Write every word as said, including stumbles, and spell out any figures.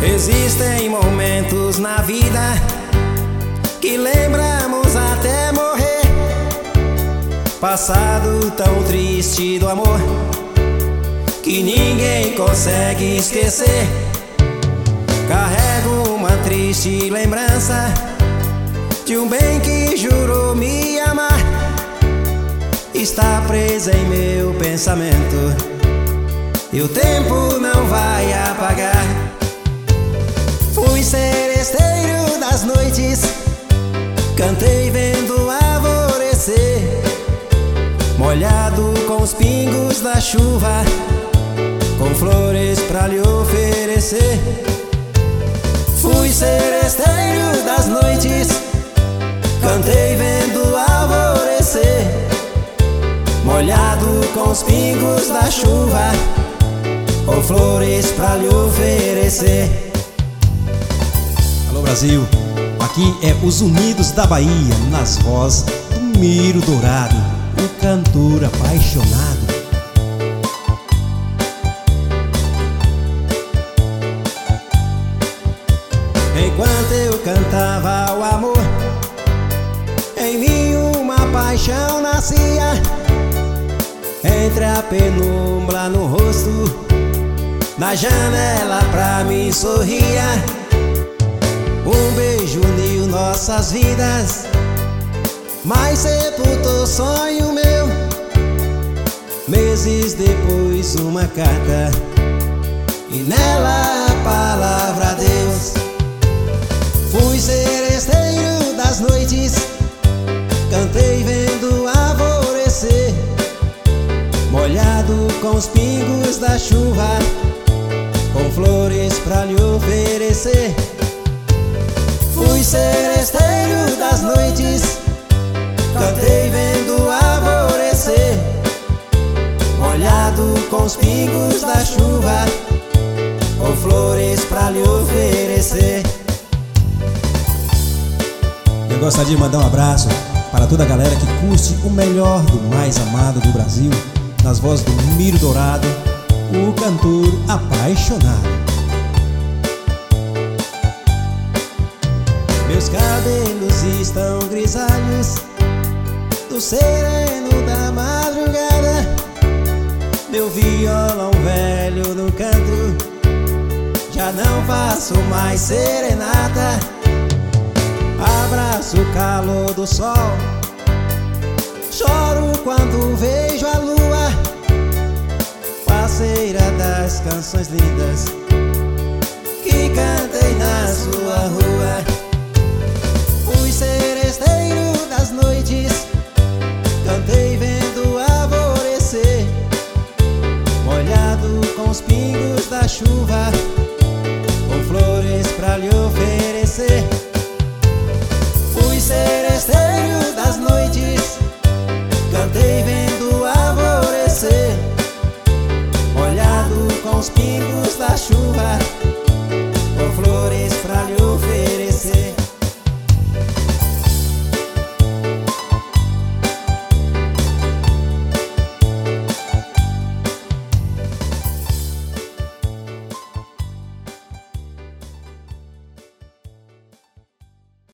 Existem momentos na vida que lembramos até morrer. Passado tão triste do amor que ninguém consegue esquecer. Carrego uma triste lembrança de um bem que jurou me amar. Está presa em meu pensamento e o tempo não vai apagar. Fui seresteiro das noites, cantei vendo alvorecer, molhado com os pingos da chuva, com flores pra lhe oferecer. Fui seresteiro das noites, cantei vendo alvorecer, molhado com os pingos da chuva, com flores pra lhe oferecer. Alô Brasil, aqui é os Unidos da Bahia, nas vozes do Miro Dourado, o cantor apaixonado. Enquanto eu cantava o amor, em mim uma paixão nascia. Entre a penumbra no rosto, na janela pra mim sorria. Um beijo uniu nossas vidas, mas sepultou sonho meu. Meses depois uma carta, e nela a palavra Deus. Fui seresteiro das noites, cantei vendo alvorecer, molhado com os pingos da chuva, com flores pra lhe oferecer. Fui seresteiro das noites, cantei vendo alvorecer, molhado com os pingos da chuva, com flores pra lhe oferecer. Eu gostaria de mandar um abraço para toda a galera que curte o melhor do mais amado do Brasil, nas vozes do Miro Dourado, o cantor apaixonado. Meus cabelos estão grisalhos do sereno da madrugada. Meu violão velho no canto, já não faço mais serenata. Abraço o calor do sol, choro quando vejo a lua, parceira das canções lindas que cantei na sua rua. Fui seresteiro das noites, cantei vendo alvorecer, molhado com os pingos da chuva, com flores pra lhe oferecer. Fui seresteiro das noites, cantei vendo alvorecer, molhado com os pingos da chuva,